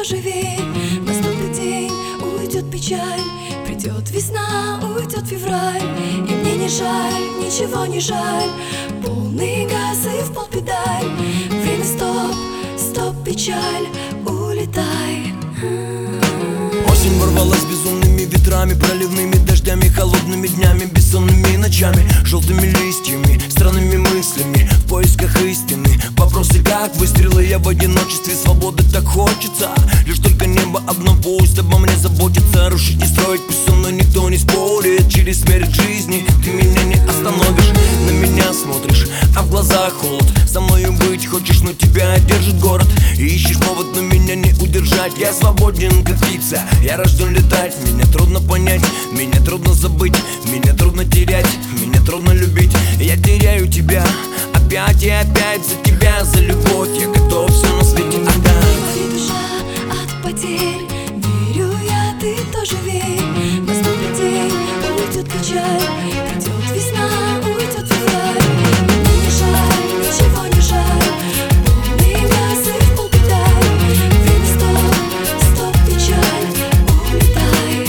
тоже верь, наступит день, уйдет печаль, придет весна, уйдет февраль. И мне не жаль, ничего не жаль, полный газ и в пол педаль. Время стоп, стоп, печаль, улетай. Осень ворвалась безумными ветрами, проливными дождями, холодными днями, бессонными ночами, желтыми листьями, странными мыслями, в поисках истины. Вопросы как выстрелы, я в одиночестве, свободы так хочется. Лишь только небо одно пусть обо мне заботится. Рушить не строить, пусть со мной никто не спорит. Через смерть жизни ты меня не остановишь. На меня смотришь, а в глазах холод. Со мною быть хочешь, но тебя держит город. И ищешь повод, но меня не удержать. Я свободен, как птица, я рожден летать. Меня трудно понять, меня трудно забыть, меня трудно терять, меня трудно любить. Я теряю тебя опять и опять, за тебя, за любовь я готов все на свете отдать. Болит душа от потерь, верю я, ты тоже верь. Наступит день, уйдет печаль, придет весна, уйдет февраль. Мне не жаль, ничего не жаль, полный газ и в пол педаль. Время стоп, стоп, печаль, улетай.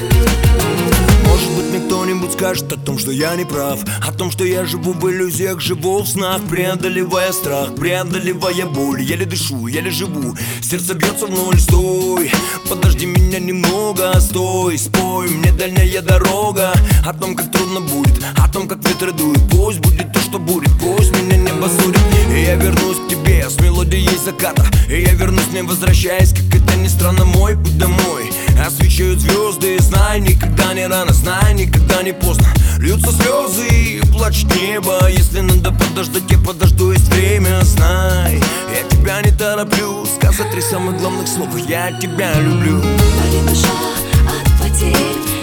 Может быть, мне кто-нибудь скажет о том, что я не прав, о том, что я живу в иллюзиях, живу в снах, преодолевая страх, преодолевая боль. Еле дышу, еле живу, сердце бьется в ноль. Стой, подожди меня немного, стой, спой мне дальняя дорога. О том, как трудно будет, о том, как ветры дуют. Пусть будет то, что будет, пусть меня небо судит. И я вернусь к тебе с мелодией заката. И я вернусь, не возвращаясь, как это ни странно, мой путь домой. Освещают звезды, знай, никогда не рано, знай, никогда не поздно. Льются слезы и плачет небо. Если надо подождать, я подожду, есть время, знай. Я тебя не тороплю, сказать три самых главных слова: я тебя люблю. Болит душа от потерь,